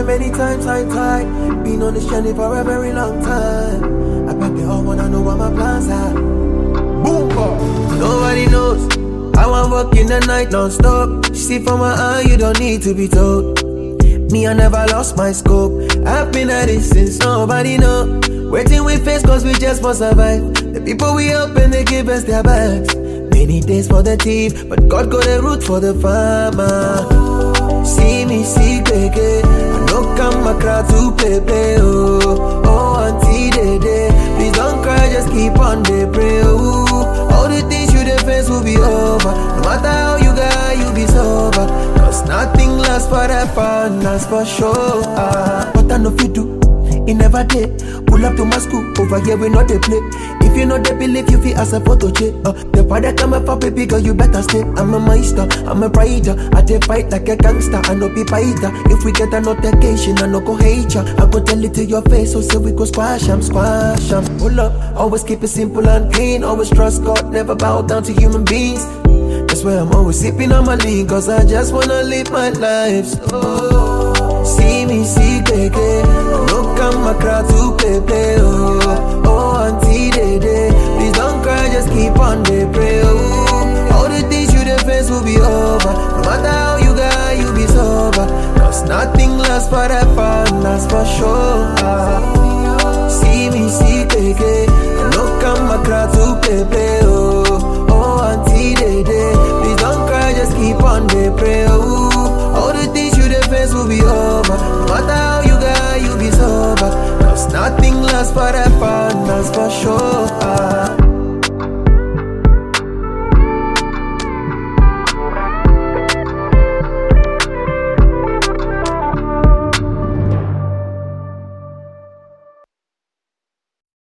many times I tried. Been on this journey for a very long time. I bet they all wanna know what my plans are. Boom, nobody knows how I'm working the night non-stop. You see from my eye, you don't need to be told. Me, I never lost my scope. I've been at it since nobody know. Waiting we face cause we just must survive. The people we help and they give us their backs. Many days for the thief, but God got a root for the farmer. See me, see Keke. I know come my crowd to play, oh. Oh, Auntie Dede, please don't cry, just keep on they pray, oh. All the things you face will be over. No matter how you got, you be sober. Cause nothing lasts forever, that's for sure. What I know if you do, it never did. Pull up to my school, over here we know they play. If you know they believe, you feel as a photo check. The father come up for baby girl, you better stay. I'm a maester, I'm a rider. I take fight like a gangster, I no be fighter. If we get a notification, I no go hate ya. I go tell it to your face, so say we go squash 'em, squash 'em. Pull up, always keep it simple and clean. Always trust God, never bow down to human beings. That's why I'm always sipping on my lean, cause I just wanna live my life slow. See me, see Keke. I know come my crowd to play, oh. Oh, Auntie Dede, please don't cry, just keep on they pray, oh. All the things you face will be over. No matter how you got, you be sober. Cause nothing lasts forever, that's for sure. See me, see Keke. I know come my crowd to play, oh. Oh, Auntie Dede, please don't cry, just keep on they pray, oh. All the things you face will be over. No matter how you got, you be sober. Cause nothing lasts forever, that's for sure.